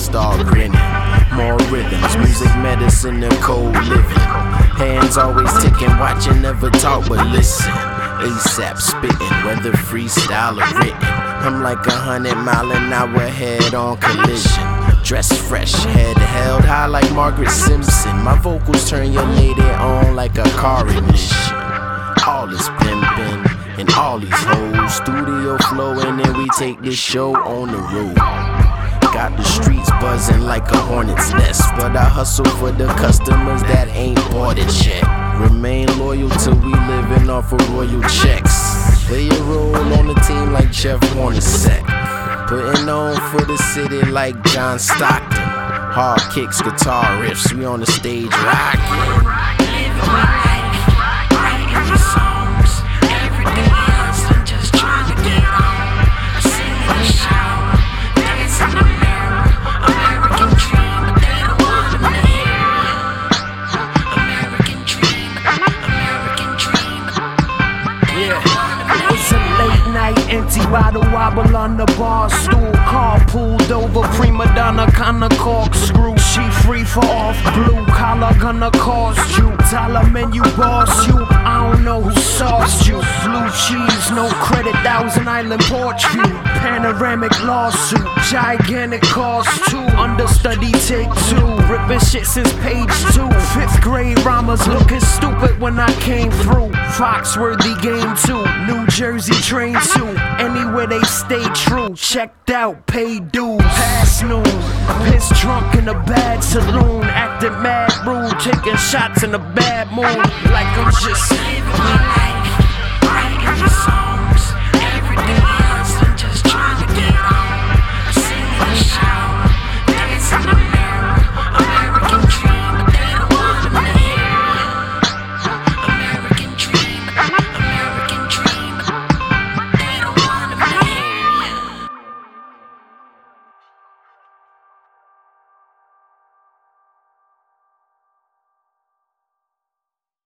start grinning. More rhythms, music, medicine, and cold living. Hands always ticking, watching, never talk but listen. ASAP spitting, whether freestyle or written. I'm like 100-mile-an-hour head-on collision. Dressed fresh, head held high like Margaret Simpson. My vocals turn your lady on like a car ignition. All this pimping and all these hoes. Studio flowing and we take this show on the road. Got the streets buzzing like a hornet's nest, but I hustle for the customers that ain't bought it yet. Remain loyal till we living off of royal checks. Play a role on the team like Jeff Hornacek. Putting on for the city like John Stockton. Hard kicks, guitar riffs, we on the stage rockin'. Empty bottle wobble on the bar stool. Car pulled over, prima donna kinda corkscrew. She free for off blue collar, gonna cost you. Dollar menu boss you. I don't know who sauced you. Blue cheese, no credit, Thousand Island porch view. Panoramic lawsuit, gigantic cost too. Understudy take two, ripping shit since page 2. 5th grade rhymes looking stupid when I came through. Foxworthy game 2, New Jersey train 2. Anywhere they stay true, checked out, paid dues. Past noon, piss drunk in a bad saloon. Acting mad rude, taking shots in a bad mood. Like I'm just living my life, writing the song.